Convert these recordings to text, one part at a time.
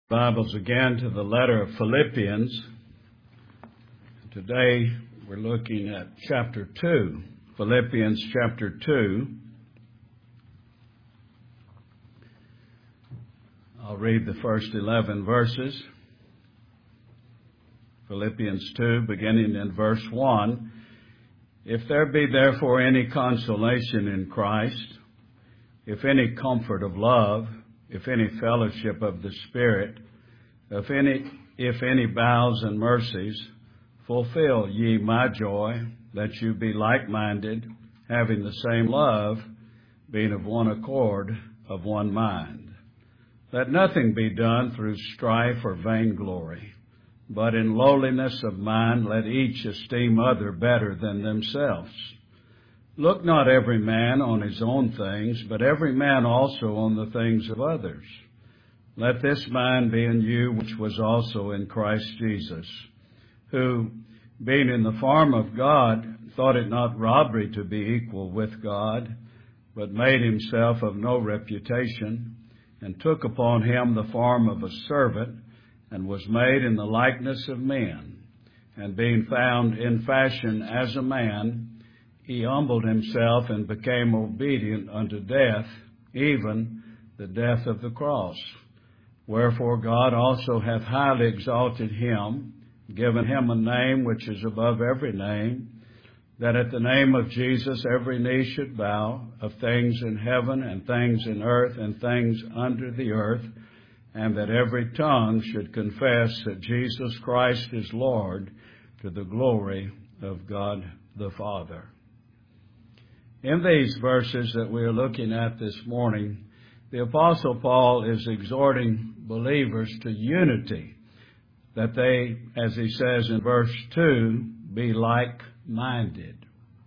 Bibles again to the letter of Philippians. Today we're looking at chapter 2, Philippians chapter 2. I'll read the first 11 verses. Philippians 2, beginning in verse 1. If there be therefore any consolation in Christ, if any comfort of love, if any fellowship of the Spirit, if any bowels and mercies, fulfill ye my joy, that you be like-minded, having the same love, being of one accord, of one mind. Let nothing be done through strife or vainglory, but in lowliness of mind let each esteem other better than themselves. Look not every man on his own things, but every man also on the things of others. Let this mind be in you, which was also in Christ Jesus, who, being in the form of God, thought it not robbery to be equal with God, but made himself of no reputation, and took upon him the form of a servant, and was made in the likeness of men. And being found in fashion as a man, he humbled himself and became obedient unto death, even the death of the cross. Wherefore God also hath highly exalted him, given him a name which is above every name, that at the name of Jesus every knee should bow, of things in heaven and things in earth and things under the earth, and that every tongue should confess that Jesus Christ is Lord, to the glory of God the Father. In these verses that we are looking at this morning, the Apostle Paul is exhorting believers to unity, that they, as he says in verse 2, be like-minded.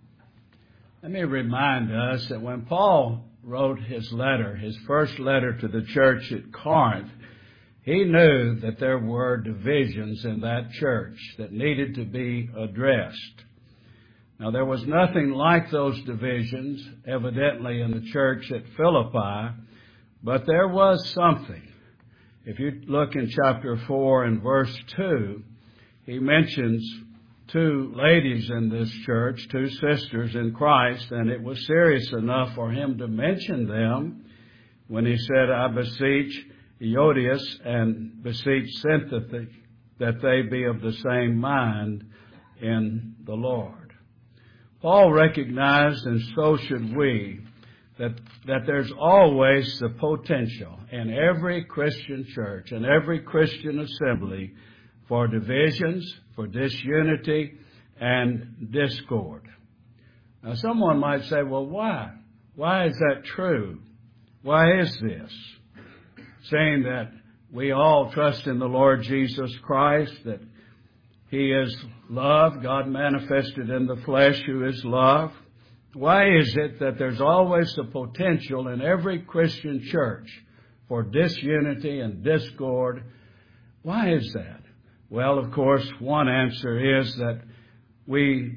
Let me remind us that when Paul wrote his letter, his first letter to the church at Corinth, he knew that there were divisions in that church that needed to be addressed. Now, there was nothing like those divisions, evidently, in the church at Philippi, but there was something. If you look in chapter 4 and verse 2, he mentions two ladies in this church, two sisters in Christ, and it was serious enough for him to mention them when he said, I beseech Euodias and beseech Syntyche that they be of the same mind in the Lord. Paul recognized, and so should we, that there's always the potential in every Christian church and every Christian assembly for divisions, for disunity, and discord. Now, someone might say, well, why? Why is that true? Why is this? Saying that we all trust in the Lord Jesus Christ, that He is love, God manifested in the flesh who is love. Why is it that there's always the potential in every Christian church for disunity and discord? Why is that? Well, of course, one answer is that we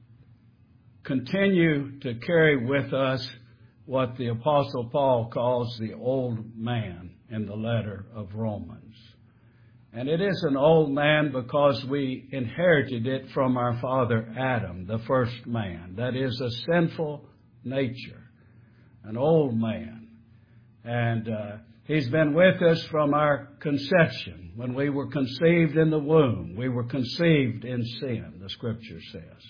continue to carry with us what the Apostle Paul calls the old man in the letter of Romans. And it is an old man because we inherited it from our father Adam, the first man. That is a sinful nature, an old man. And he's been with us from our conception. When we were conceived in the womb, we were conceived in sin, the Scripture says.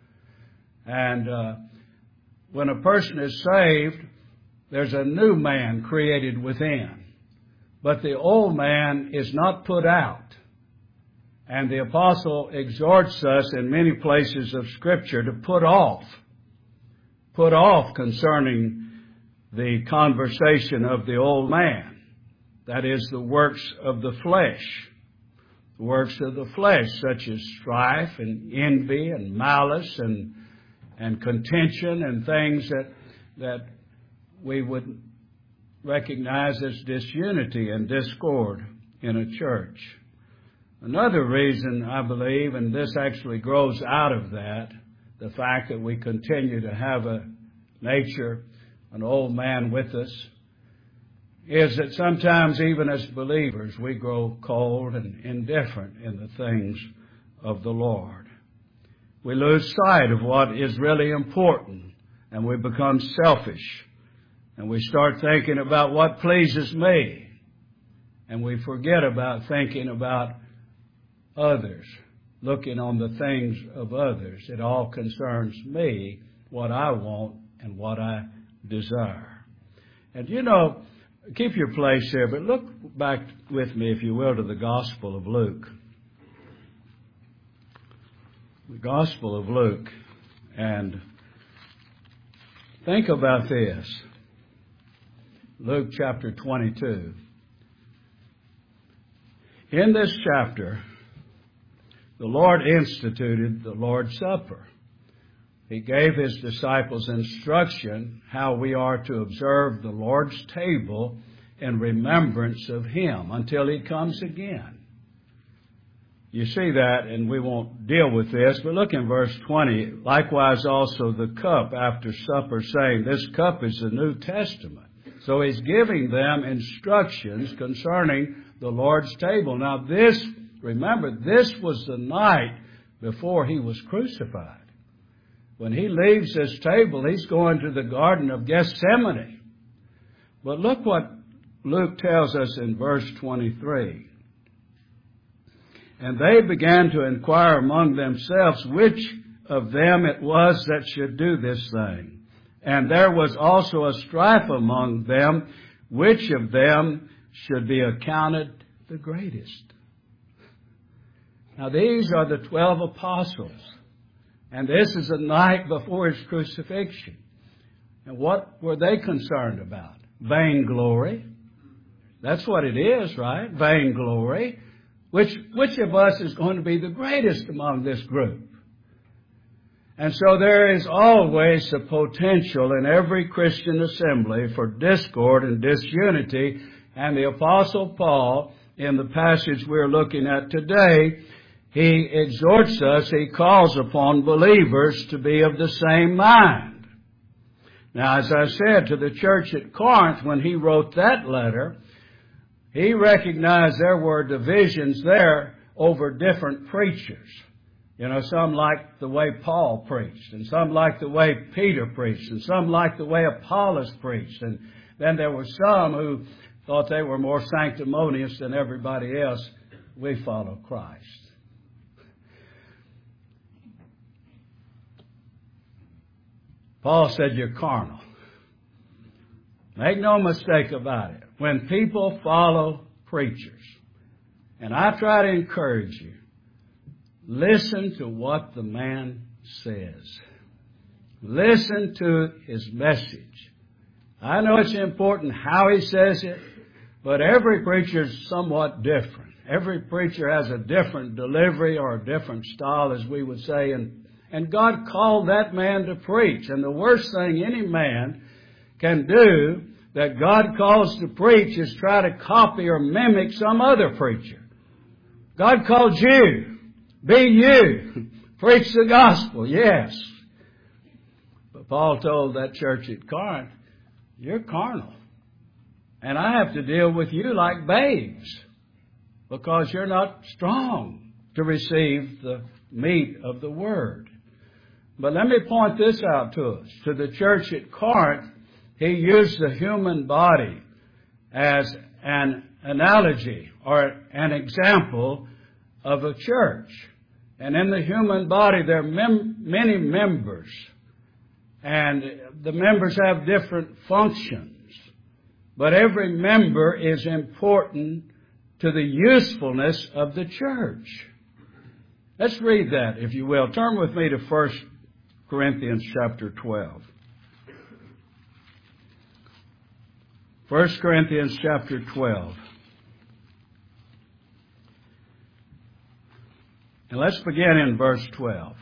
And when a person is saved, there's a new man created within. But the old man is not put out. And the apostle exhorts us in many places of Scripture to put off concerning the conversation of the old man. That is the works of the flesh. The works of the flesh, such as strife and envy and malice and contention and things that we would recognize as disunity and discord in a church. Another reason, I believe, and this actually grows out of that, the fact that we continue to have a nature, an old man with us, is that sometimes even as believers we grow cold and indifferent in the things of the Lord. We lose sight of what is really important, and we become selfish, and we start thinking about what pleases me, and we forget about thinking about others, looking on the things of others. It all concerns me, what I want and what I desire. And keep your place here, but look back with me, if you will, to the Gospel of Luke. The Gospel of Luke. And think about this. Luke chapter 22. In this chapter, the Lord instituted the Lord's Supper. He gave His disciples instruction how we are to observe the Lord's table in remembrance of Him until He comes again. You see that, and we won't deal with this, but look in verse 20. Likewise also the cup after supper, saying, this cup is the New Testament. So He's giving them instructions concerning the Lord's table. Now remember, this was the night before He was crucified. When He leaves this table, He's going to the Garden of Gethsemane. But look what Luke tells us in verse 23. And they began to inquire among themselves which of them it was that should do this thing. And there was also a strife among them, which of them should be accounted the greatest. Now these are the 12 apostles. And this is the night before His crucifixion. And what were they concerned about? Vainglory. That's what it is, right? Vainglory. Which of us is going to be the greatest among this group? And so there is always the potential in every Christian assembly for discord and disunity. And the Apostle Paul, in the passage we're looking at today, he exhorts us, he calls upon believers to be of the same mind. Now, as I said, to the church at Corinth, when he wrote that letter, he recognized there were divisions there over different preachers. Some liked the way Paul preached, and some liked the way Peter preached, and some liked the way Apollos preached. And then there were some who thought they were more sanctimonious than everybody else. We follow Christ. Paul said you're carnal. Make no mistake about it. When people follow preachers, and I try to encourage you, listen to what the man says. Listen to his message. I know it's important how he says it, but every preacher is somewhat different. Every preacher has a different delivery or a different style, as we would say, and God called that man to preach. And the worst thing any man can do that God calls to preach is try to copy or mimic some other preacher. God called you. Be you. Preach the gospel, yes. But Paul told that church at Corinth, you're carnal. And I have to deal with you like babes because you're not strong to receive the meat of the word. But let me point this out to us. To the church at Corinth, he used the human body as an analogy or an example of a church. And in the human body, there are many members. And the members have different functions. But every member is important to the usefulness of the church. Let's read that, if you will. Turn with me to 1 Corinthians chapter 12. 1 Corinthians chapter 12. And let's begin in verse 12.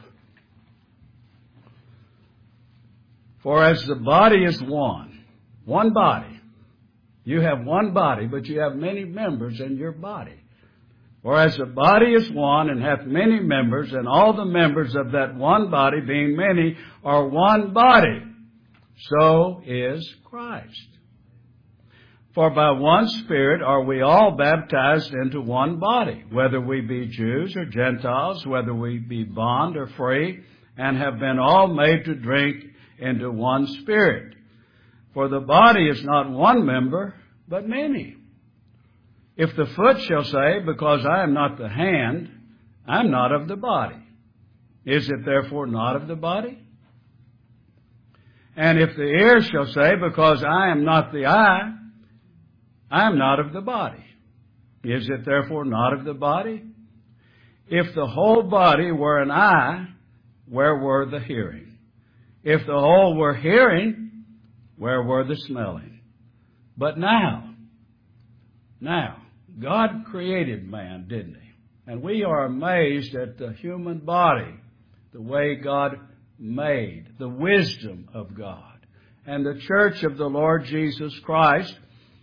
For as the body is one body. You have one body, but you have many members in your body. For as the body is one and hath many members, and all the members of that one body, being many, are one body, so is Christ. For by one Spirit are we all baptized into one body, whether we be Jews or Gentiles, whether we be bond or free, and have been all made to drink into one Spirit. For the body is not one member, but many. If the foot shall say, because I am not the hand, I am not of the body, is it therefore not of the body? And if the ear shall say, because I am not the eye, I am not of the body, is it therefore not of the body? If the whole body were an eye, where were the hearing? If the whole were hearing, where were the smelling? But now, God created man, didn't He? And we are amazed at the human body, the way God made, the wisdom of God. And the church of the Lord Jesus Christ,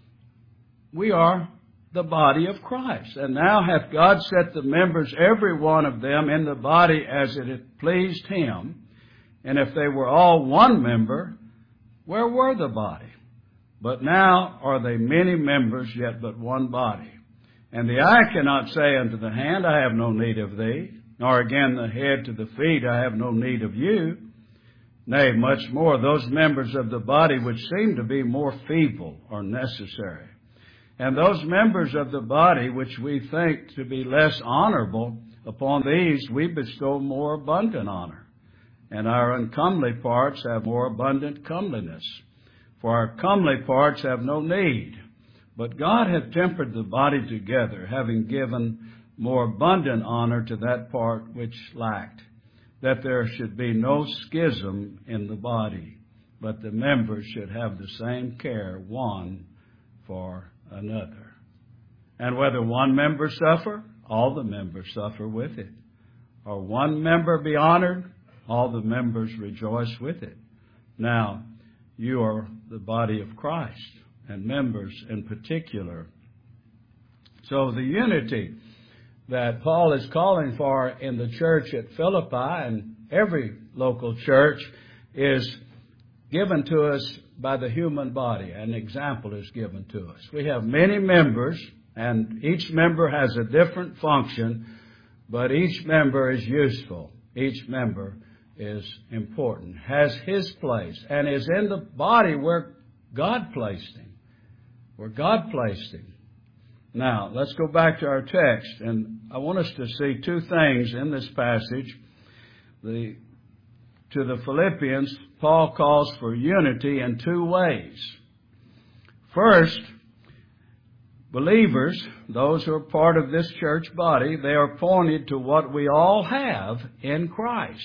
we are the body of Christ. And now hath God set the members, every one of them, in the body as it had pleased Him. And if they were all one member, where were the body? But now are they many members, yet but one body. And the eye cannot say unto the hand, I have no need of thee, nor again the head to the feet, I have no need of you. Nay, much more, those members of the body which seem to be more feeble are necessary. And those members of the body which we think to be less honorable, upon these we bestow more abundant honor. And our uncomely parts have more abundant comeliness. For our comely parts have no need. But God hath tempered the body together, having given more abundant honor to that part which lacked, that there should be no schism in the body, but the members should have the same care one for another. And whether one member suffer, all the members suffer with it. Or one member be honored, all the members rejoice with it. Now, you are the body of Christ, and members in particular. So the unity that Paul is calling for in the church at Philippi and every local church is given to us by the human body. An example is given to us. We have many members, and each member has a different function, but each member is useful. Each member is important, has his place, and is in the body where God placed him. Where God placed him. Now, let's go back to our text, and I want us to see two things in this passage. To the Philippians, Paul calls for unity in two ways. First, believers, those who are part of this church body, they are pointed to what we all have in Christ.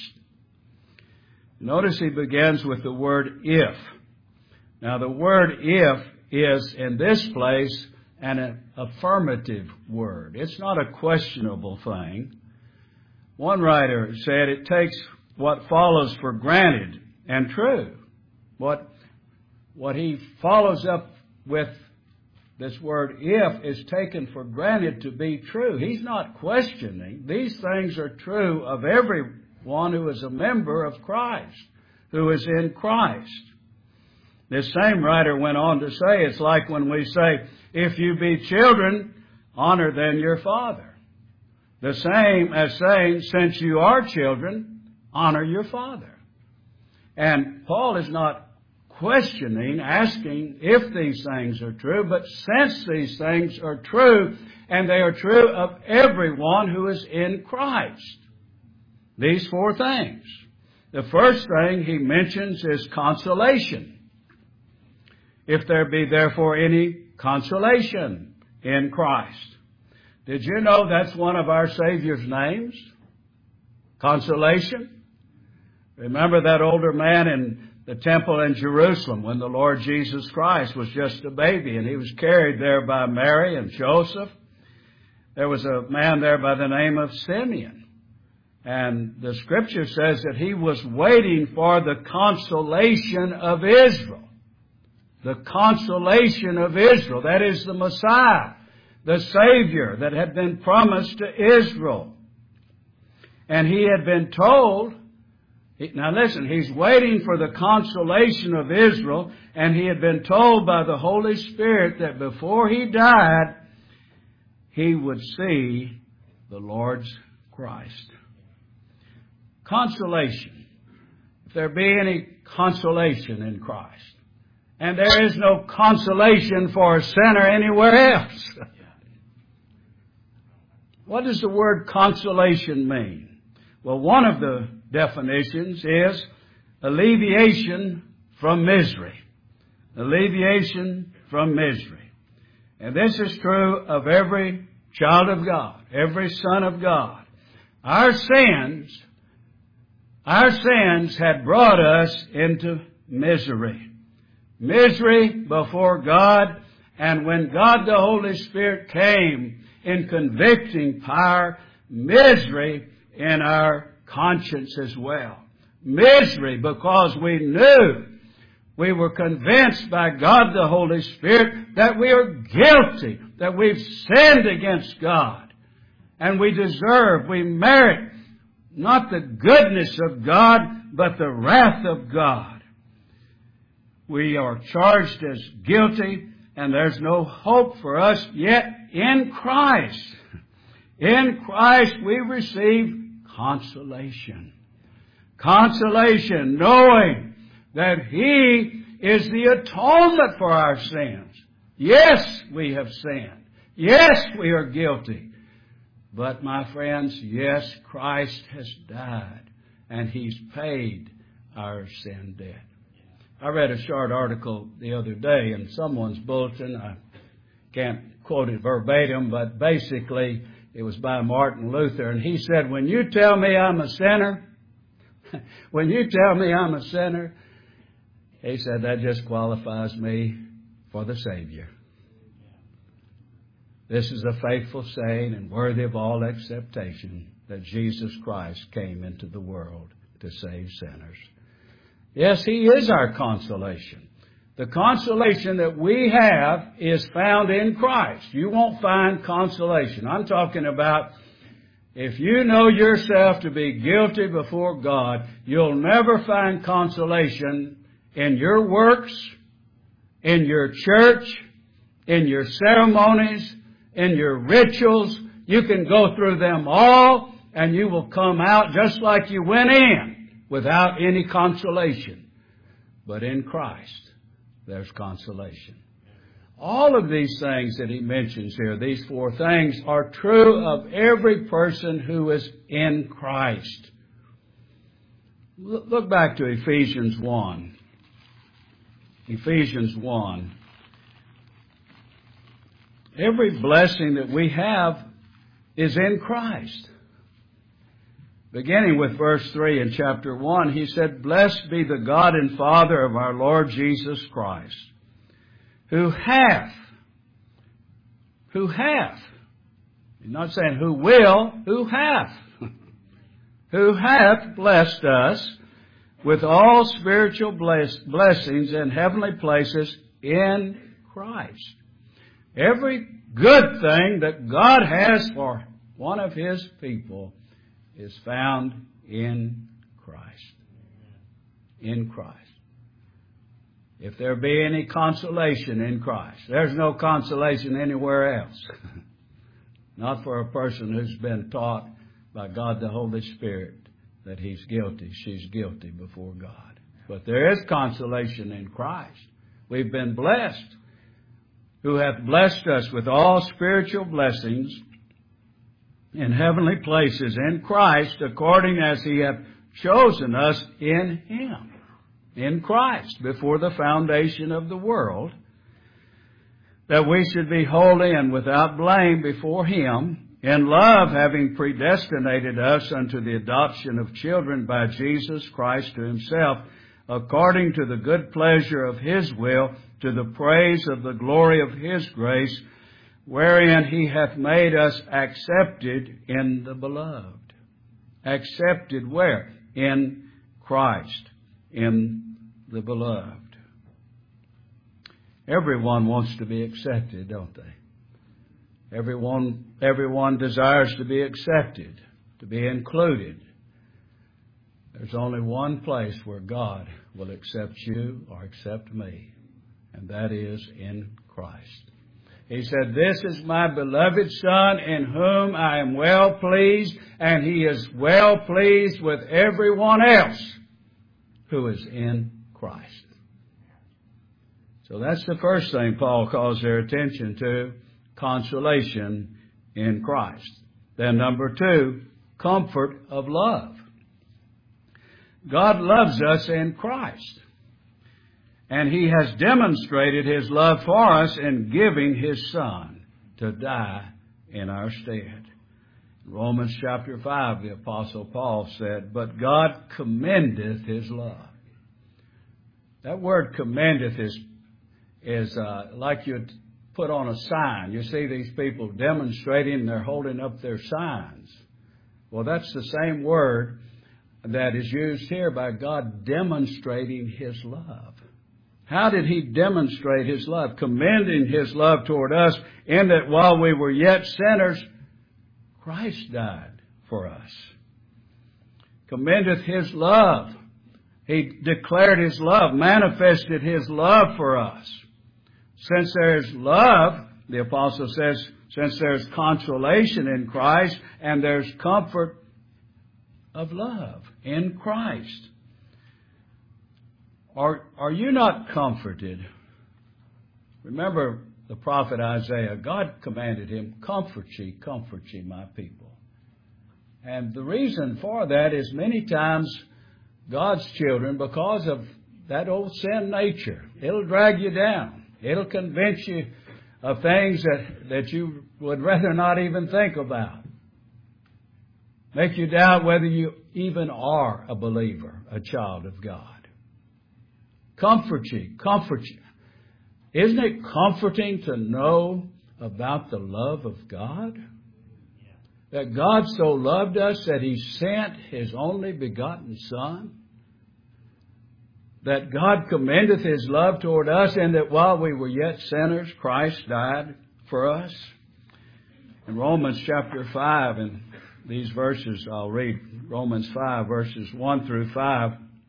Notice he begins with the word if. Now, the word if is in this place an affirmative word. It's not a questionable thing. One writer said it takes what follows for granted and true. What he follows up with this word if is taken for granted to be true. He's not questioning. These things are true of everyone who is a member of Christ, who is in Christ. This same writer went on to say, it's like when we say, if you be children, honor then your father. The same as saying, since you are children, honor your father. And Paul is not questioning, asking if these things are true, but since these things are true, and they are true of everyone who is in Christ. These four things. The first thing he mentions is consolation. If there be therefore any consolation in Christ. Did you know that's one of our Savior's names? Consolation. Remember that older man in the temple in Jerusalem when the Lord Jesus Christ was just a baby and he was carried there by Mary and Joseph. There was a man there by the name of Simeon. And the scripture says that he was waiting for the consolation of Israel. The consolation of Israel. That is the Messiah, the Savior that had been promised to Israel. And he had been told Now listen, he's waiting for the consolation of Israel, and he had been told by the Holy Spirit that before he died, he would see the Lord's Christ. Consolation. If there be any consolation in Christ. And there is no consolation for a sinner anywhere else. What does the word consolation mean? Well, one of the definitions is alleviation from misery. Alleviation from misery. And this is true of every child of God, every son of God. Our sins had brought us into misery. Misery before God, and when God the Holy Spirit came in convicting power, misery in our conscience as well. Misery because we knew, we were convinced by God the Holy Spirit that we are guilty, that we've sinned against God, and we merit not the goodness of God, but the wrath of God. We are charged as guilty, and there's no hope for us yet in Christ. In Christ we receive consolation. Consolation, knowing that He is the atonement for our sins. Yes, we have sinned. Yes, we are guilty. But, my friends, yes, Christ has died, and He's paid our sin debt. I read a short article the other day in someone's bulletin. I can't quote it verbatim, but basically it was by Martin Luther. And he said, when you tell me I'm a sinner, he said, that just qualifies me for the Savior. This is a faithful saying and worthy of all acceptation that Jesus Christ came into the world to save sinners. Yes, He is our consolation. The consolation that we have is found in Christ. You won't find consolation. I'm talking about if you know yourself to be guilty before God, you'll never find consolation in your works, in your church, in your ceremonies, in your rituals. You can go through them all and you will come out just like you went in, without any consolation. But in Christ, there's consolation. All of these things that he mentions here, these four things, are true of every person who is in Christ. Look back to Ephesians 1. Ephesians 1. Every blessing that we have is in Christ. Beginning with verse 3 in chapter 1, he said, Blessed be the God and Father of our Lord Jesus Christ, who hath, he's not saying who will, who hath blessed us with all spiritual blessings in heavenly places in Christ. Every good thing that God has for one of His people is found in Christ. In Christ. If there be any consolation in Christ, there's no consolation anywhere else. Not for a person who's been taught by God the Holy Spirit that he's guilty, she's guilty before God. But there is consolation in Christ. We've been blessed, who hath blessed us with all spiritual blessings in heavenly places in Christ, according as He hath chosen us in Him, in Christ, before the foundation of the world, that we should be holy and without blame before Him, in love having predestinated us unto the adoption of children by Jesus Christ to Himself, according to the good pleasure of His will, to the praise of the glory of His grace, wherein He hath made us accepted in the beloved. Accepted where? In Christ, in the beloved. Everyone wants to be accepted, don't they? Everyone desires to be accepted, to be included. There's only one place where God will accept you or accept me, and that is in Christ. He said, "This is my beloved Son in whom I am well pleased," and He is well pleased with everyone else who is in Christ. So that's the first thing Paul calls their attention to, consolation in Christ. Then number 2, comfort of love. God loves us in Christ. And He has demonstrated His love for us in giving His Son to die in our stead. In Romans chapter 5, the Apostle Paul said, "But God commendeth His love." That word commendeth is like you'd put on a sign. You see these people demonstrating, and they're holding up their signs. Well, that's the same word that is used here by God demonstrating His love. How did He demonstrate His love? Commending His love toward us in that while we were yet sinners, Christ died for us. Commendeth His love. He declared His love, manifested His love for us. Since there's love, the Apostle says, since there's consolation in Christ and there's comfort of love in Christ. Are you not comforted? Remember the prophet Isaiah. God commanded him, comfort ye, my people. And the reason for that is many times God's children, because of that old sin nature, it'll drag you down. It'll convince you of things that you would rather not even think about. Make you doubt whether you even are a believer, a child of God. Comfort ye, comfort ye. Isn't it comforting to know about the love of God? That God so loved us that He sent His only begotten Son? That God commendeth His love toward us, and that while we were yet sinners, Christ died for us? In Romans chapter 5, in these verses, I'll read Romans 5, verses 1 through 5.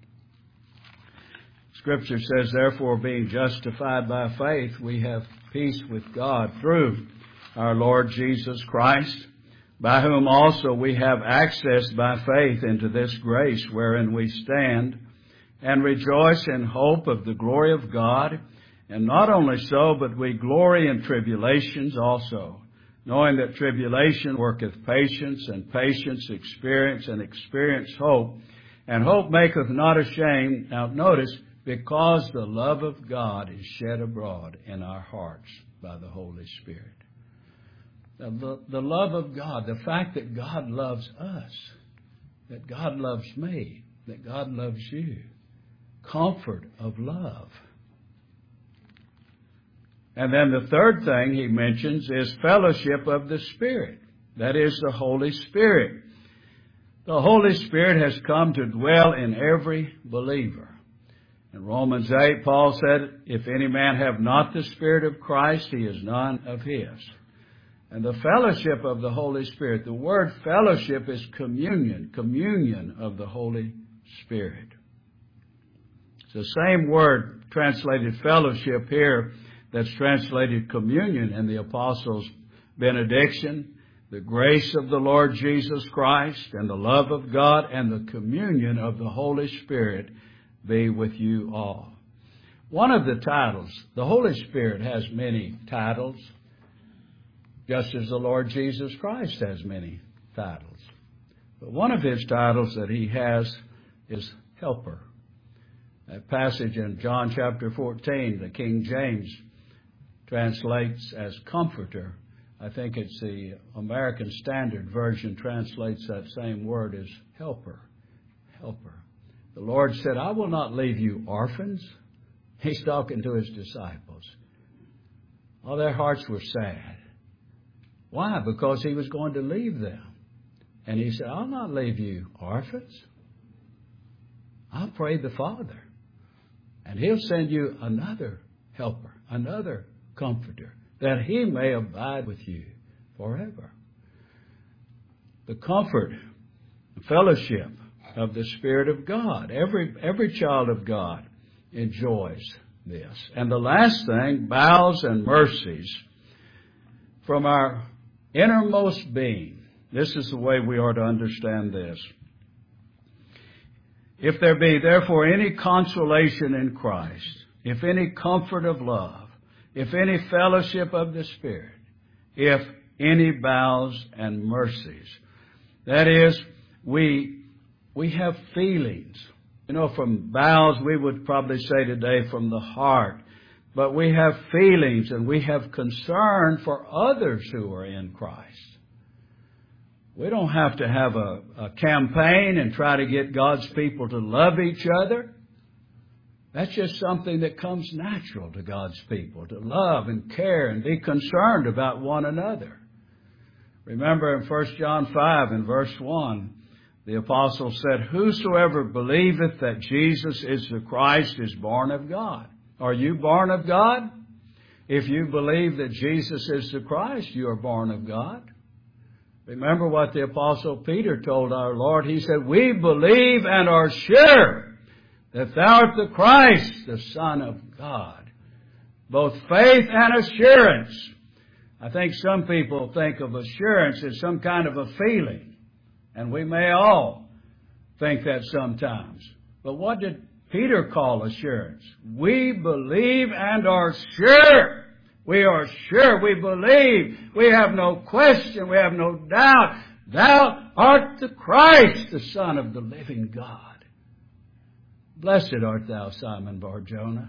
Scripture says, "Therefore, being justified by faith, we have peace with God through our Lord Jesus Christ, by whom also we have access by faith into this grace wherein we stand, and rejoice in hope of the glory of God. And not only so, but we glory in tribulations also, knowing that tribulation worketh patience, and patience experience, and experience hope. And hope maketh not ashamed." Now notice, "because the love of God is shed abroad in our hearts by the Holy Spirit." The love of God, the fact that God loves us, that God loves me, that God loves you. Comfort of love. And then the third thing he mentions is fellowship of the Spirit. That is the Holy Spirit. The Holy Spirit has come to dwell in every believer. In Romans 8, Paul said, "If any man have not the Spirit of Christ, he is none of His." And the fellowship of the Holy Spirit, the word fellowship is communion, communion of the Holy Spirit. It's the same word translated fellowship here that's translated communion in the Apostles' benediction. The grace of the Lord Jesus Christ and the love of God and the communion of the Holy Spirit be with you all. One of the titles, the Holy Spirit has many titles, just as the Lord Jesus Christ has many titles. But one of His titles that He has is Helper. That passage in John chapter 14, the King James translates as Comforter. I think it's the American Standard Version translates that same word as Helper. Helper. The Lord said, "I will not leave you orphans." He's talking to His disciples. All their hearts were sad. Why? Because He was going to leave them. And He said, "I'll not leave you orphans. I'll pray the Father, and He'll send you another helper, another comforter, that He may abide with you forever." The comfort, the fellowship of the Spirit of God. Every child of God enjoys this. And the last thing, bowels and mercies from our innermost being. This is the way we are to understand this. If there be therefore any consolation in Christ, if any comfort of love, if any fellowship of the Spirit, if any bowels and mercies. That is, we have feelings. You know, from bowels we would probably say today from the heart. But we have feelings and we have concern for others who are in Christ. We don't have to have a campaign and try to get God's people to love each other. That's just something that comes natural to God's people, to love and care and be concerned about one another. Remember in 1 John 5 and verse 1, the apostle said, "Whosoever believeth that Jesus is the Christ is born of God." Are you born of God? If you believe that Jesus is the Christ, you are born of God. Remember what the Apostle Peter told our Lord. He said, "We believe and are sure that thou art the Christ, the Son of God." Both faith and assurance. I think some people think of assurance as some kind of a feeling. And we may all think that sometimes. But what did Peter call assurance? We believe and are sure. We are sure. We believe. We have no question. We have no doubt. Thou art the Christ, the Son of the living God. Blessed art thou, Simon Bar-Jonah.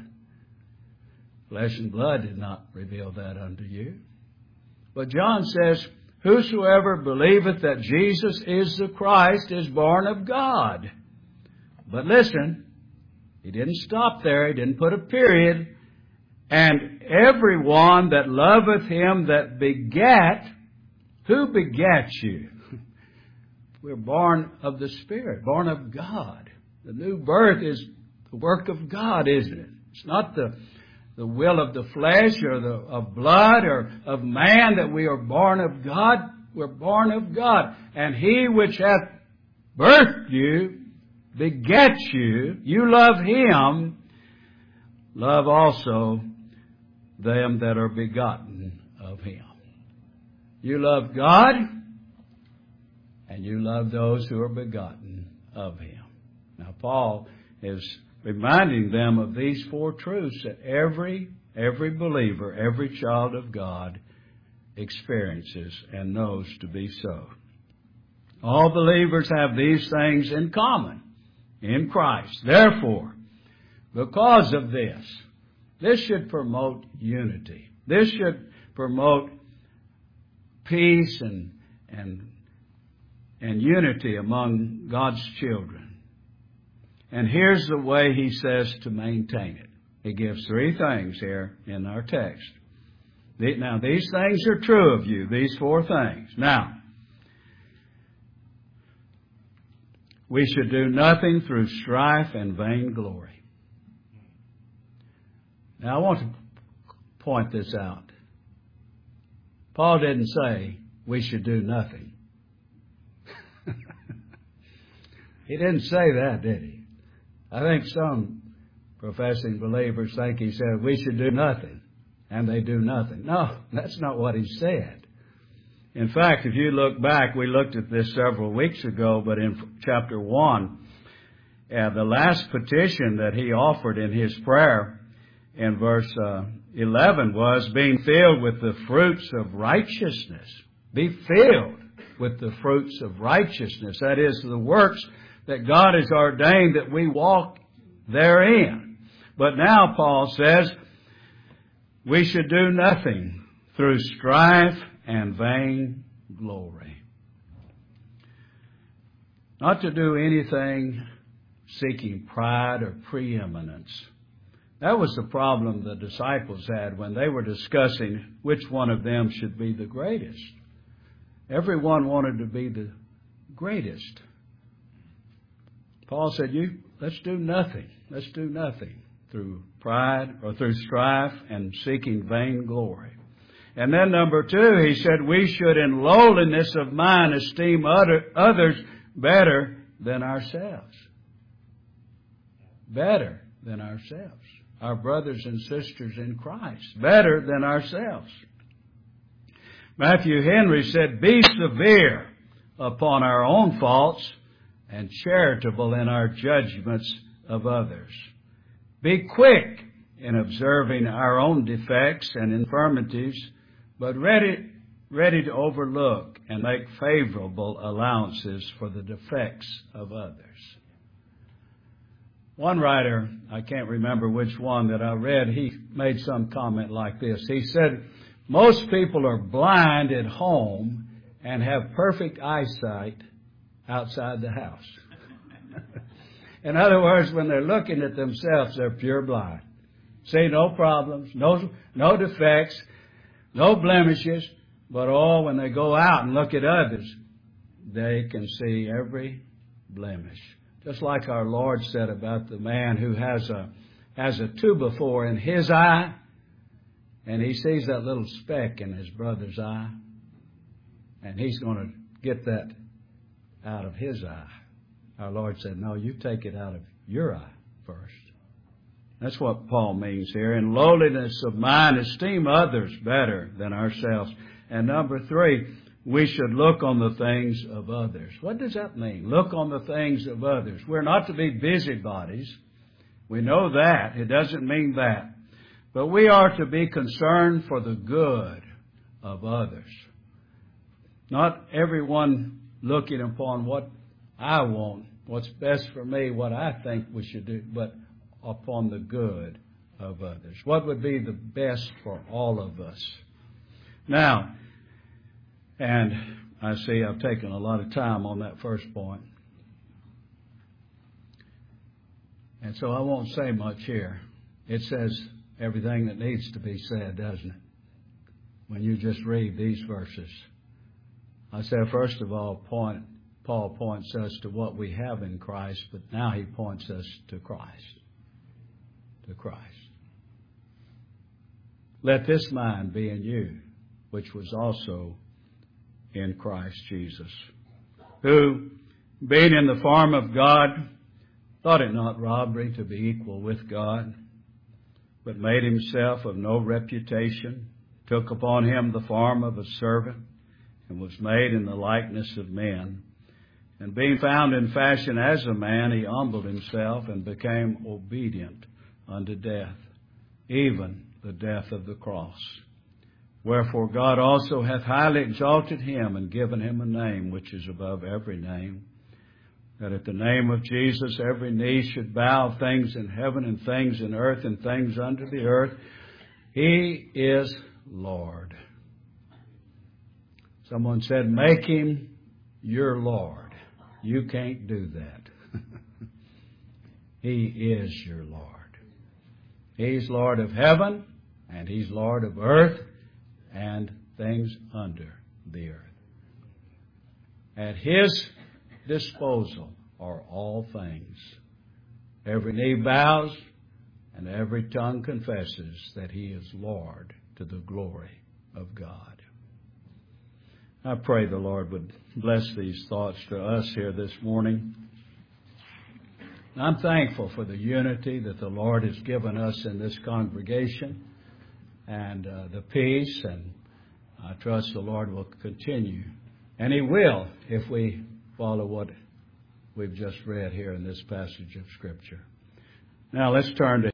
Flesh and blood did not reveal that unto you. But John says, "Whosoever believeth that Jesus is the Christ is born of God." But listen, he didn't stop there. He didn't put a period. "And everyone that loveth him that begat," who begats you? We're born of the Spirit, born of God. The new birth is the work of God, isn't it? It's not the will of the flesh or of blood or of man that we are born of God. We're born of God. "And he which hath birthed you begets you." You love him. Love also them that are begotten of him. You love God, and you love those who are begotten of him. Now, Paul is reminding them of these four truths that every believer, every child of God experiences and knows to be so. All believers have these things in common in Christ. Therefore, because of this should promote unity. This should promote peace and unity among God's children. And here's the way he says to maintain it. He gives three things here in our text. Now, these things are true of you, these four things. Now, we should do nothing through strife and vainglory. Now, I want to point this out. Paul didn't say we should do nothing. He didn't say that, did he? I think some professing believers think he said we should do nothing, and they do nothing. No, that's not what he said. In fact, if you look back, we looked at this several weeks ago, but in chapter 1, the last petition that he offered in his prayer in verse 11 was being filled with the fruits of righteousness. Be filled with the fruits of righteousness. That is, the works that God has ordained that we walk therein. But now Paul says we should do nothing through strife and vain glory. Not to do anything seeking pride or preeminence. That was the problem the disciples had when they were discussing which one of them should be the greatest. Everyone wanted to be the greatest. Paul said, let's do nothing. Let's do nothing through pride or through strife and seeking vain glory. And then number 2, he said we should in lowliness of mind esteem others better than ourselves. Better than ourselves. Our brothers and sisters in Christ. Better than ourselves. Matthew Henry said, be severe upon our own faults and charitable in our judgments of others. Be quick in observing our own defects and infirmities, but ready to overlook and make favorable allowances for the defects of others. One writer, I can't remember which one that I read, he made some comment like this. He said, most people are blind at home and have perfect eyesight outside the house. In other words, when they're looking at themselves, they're pure blind. See no problems, no defects, no blemishes, but when they go out and look at others, they can see every blemish. Just like our Lord said about the man who has a 2x4 in his eye, and he sees that little speck in his brother's eye, and he's going to get that out of his eye. Our Lord said, no, you take it out of your eye first. That's what Paul means here. In lowliness of mind, esteem others better than ourselves. And number 3, we should look on the things of others. What does that mean? Look on the things of others. We're not to be busybodies. We know that. It doesn't mean that. But we are to be concerned for the good of others. Not everyone looking upon what I want, what's best for me, what I think we should do, but upon the good of others. What would be the best for all of us? Now, and I see I've taken a lot of time on that first point. And so I won't say much here. It says everything that needs to be said, doesn't it? When you just read these verses. I said, first of all, Paul points us to what we have in Christ, but now he points us to Christ. To Christ. Let this mind be in you, which was also in Christ Jesus, who, being in the form of God, thought it not robbery to be equal with God, but made himself of no reputation, took upon him the form of a servant, and was made in the likeness of men. And being found in fashion as a man, he humbled himself and became obedient unto death, even the death of the cross. Wherefore God also hath highly exalted him and given him a name which is above every name, that at the name of Jesus every knee should bow, things in heaven and things in earth and things under the earth. He is Lord. Someone said, make him your Lord. You can't do that. He is your Lord. He's Lord of heaven, and he's Lord of earth and things under the earth. At his disposal are all things. Every knee bows and every tongue confesses that he is Lord, to the glory of God. I pray the Lord would bless these thoughts to us here this morning. I'm thankful for the unity that the Lord has given us in this congregation and the peace, and I trust the Lord will continue. And he will if we follow what we've just read here in this passage of Scripture. Now let's turn to